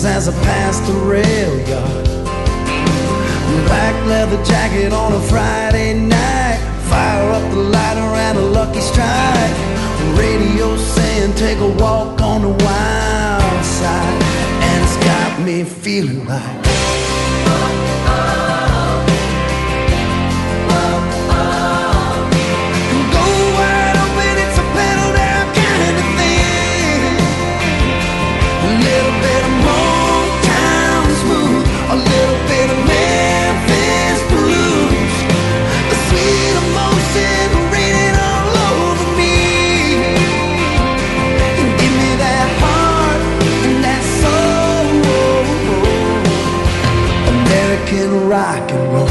as I pass the rail yard. Black leather jacket on a Friday night, fire up the lighter and a lucky strike. Radio saying take a walk on the wild side, and it's got me feeling like rock and roll.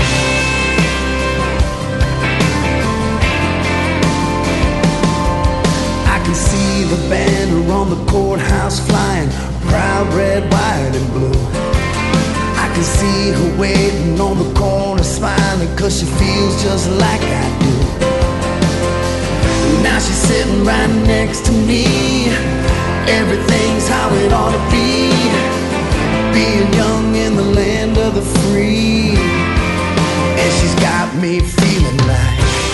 I can see the banner on the courthouse flying, proud red, white and blue. I can see her waiting on the corner smiling, 'cause she feels just like I do. Now she's sitting right next to me. Everything's how it ought to be, being young in the land of the free. And she's got me feeling like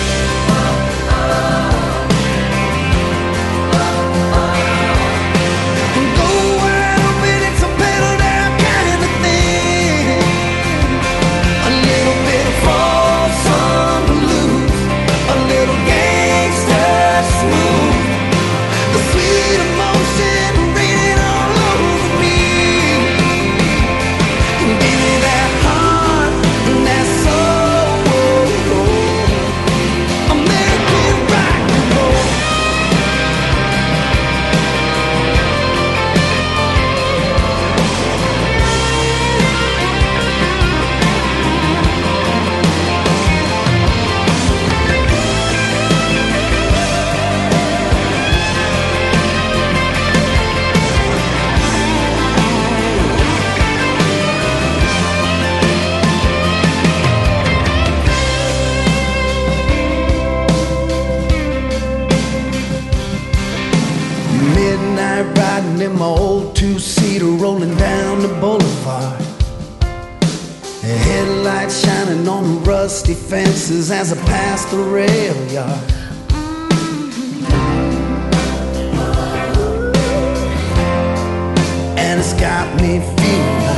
go wide open, it's a pedal down kind of thing. A little bit of Folsom blues, a little gangster smooth, the sweet emotion raining all over me. Give me that heart and that soul, American rock and roll. Midnight riding in my old two-seater, rolling down the boulevard. The headlights shining on the rusty fences as I pass the rail yard. And it's got me feeling